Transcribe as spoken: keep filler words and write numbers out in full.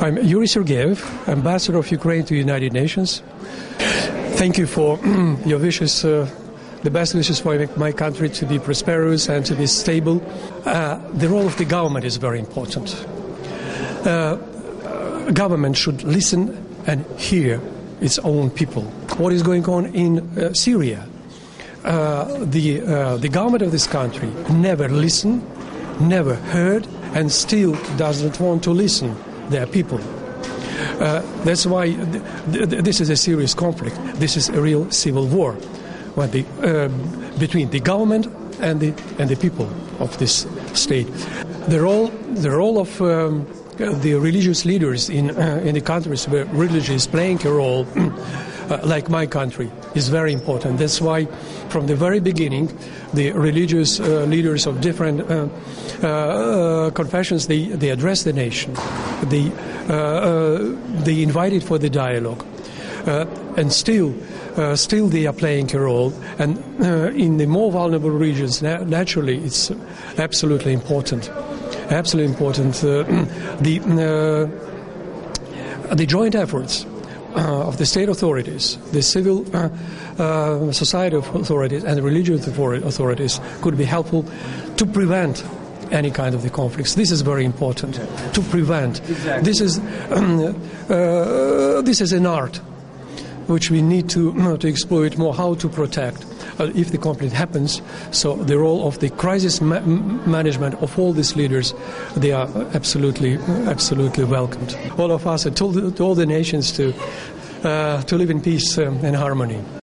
I'm Yuri Sergeyev, Ambassador of Ukraine to the United Nations. Thank you for your wishes, uh, the best wishes for my country to be prosperous and to be stable. Uh, the role of the government is very important. Uh, government should listen and hear its own people. What is going on in uh, Syria? Uh, the, uh, the government of this country never listened, never heard, and still does not want to listen their people. Uh, that's why th- th- this is a serious conflict. This is a real civil war when the, uh, between the government and the and the people of this state. The role the role of um, the religious leaders in uh, in the countries where religion is playing a role, uh, like my country, is very important. That's why, from the very beginning, the religious uh, leaders of different uh, uh, uh, confessions they they address the nation. They uh, uh, they invited for the dialogue, uh, and still. Uh, still they are playing a role, and uh, in the more vulnerable regions, na- naturally it's absolutely important. Absolutely important. Uh, the uh, the joint efforts uh, of the state authorities, the civil uh, uh, society authorities, and the religious authorities could be helpful to prevent any kind of the conflicts. This is very important. To prevent. Exactly. This is um, uh, this is an art which we need to uh, to exploit more, how to protect uh, if the conflict happens. So the role of the crisis ma- management of all these leaders, they are absolutely absolutely welcomed. All of us, I told to all the nations to uh, to live in peace um, and harmony.